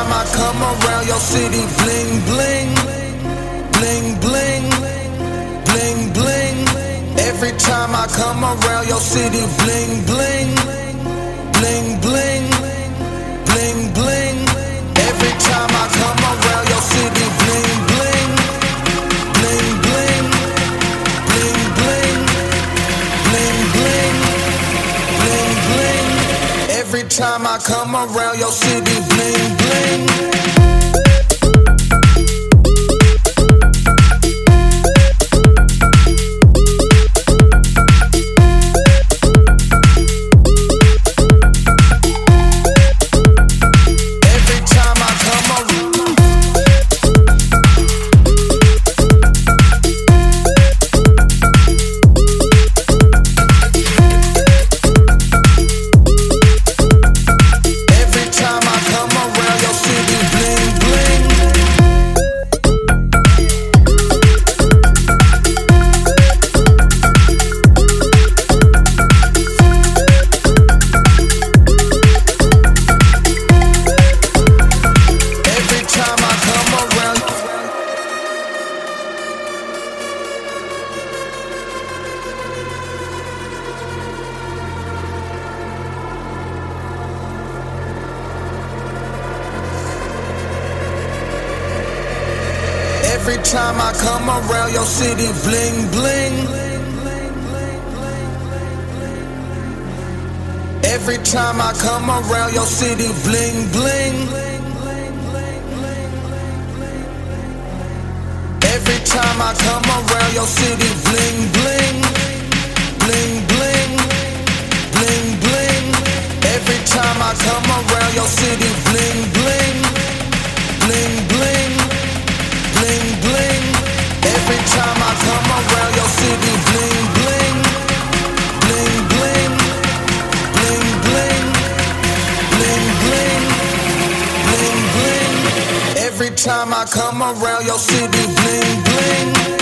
time I come around your city, bling bling, bling bling, bling bling. Every time I come around your city, bling bling, bling bling, bling bling. Every time I come around your city, bling bling, bling bling, bling bling, bling bling, bling bling. Every time I come around your city, bling bling. Every time I come around your city, bling bling. Every time I come around your city, bling bling. Every time I come around your city, bling bling, bling bling, bling bling. Every time I come around your city, bling bling, bling bling, bling bling. Every time I come around your city, bling bling, bling bling, bling bling, bling bling, bling bling. Every time I come around your city, bling bling.